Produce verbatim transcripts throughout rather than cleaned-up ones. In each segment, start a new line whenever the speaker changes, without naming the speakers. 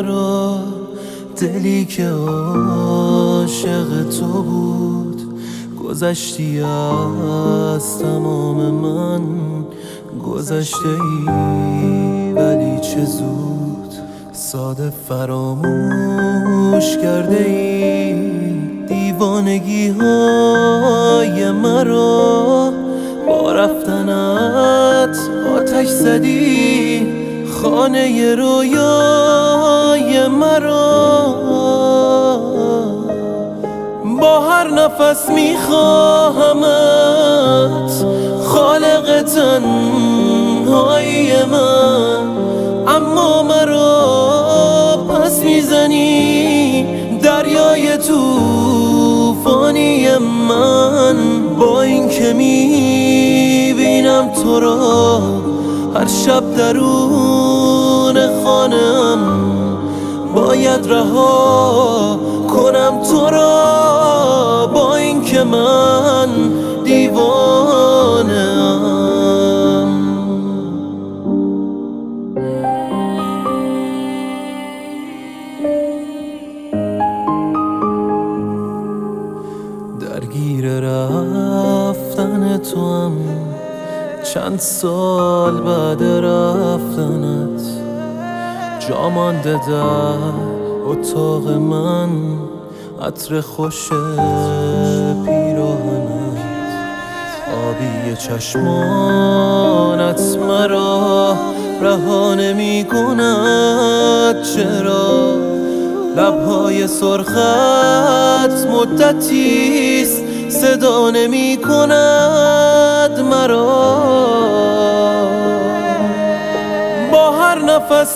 مرا، دلی که عاشق تو بود. گذشتی از تمام من، گذشته ای ولی چه زود. ساده فراموش کرده ای دیوانگی های مرا. با رفتنت آتش زدی خانه رویای مرا. با هر نفس میخواهمت خالق تنهایی من، اما مرا پس میزنی دریای توفانی من. با این که میبینم تو را هر شب درون خانم، باید رها کنم تو را. با این که من دیوانه ام. درگیر رفتن تو هم چند سال بعد رفتنت. جا مانده در اتاق من عطر خوش پیراهنت. آبی چشمانت مرا رها نمی کند. چرا لبهای سرخت مدتیست صدا نمی کند مرا. با هر نفس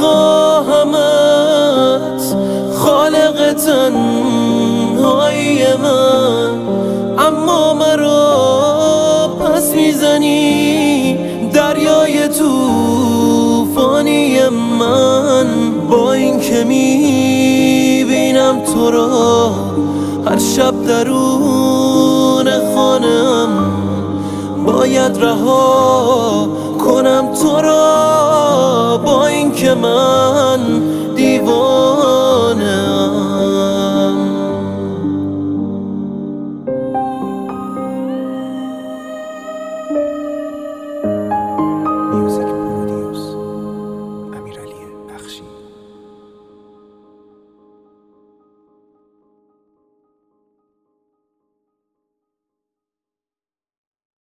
میخواهمت خالق تنهایی من، اما مرا پس میزنی دریای توفانی من. با این که میبینم تو را هر شب درون خانم، باید رها کنم تو را. با این که من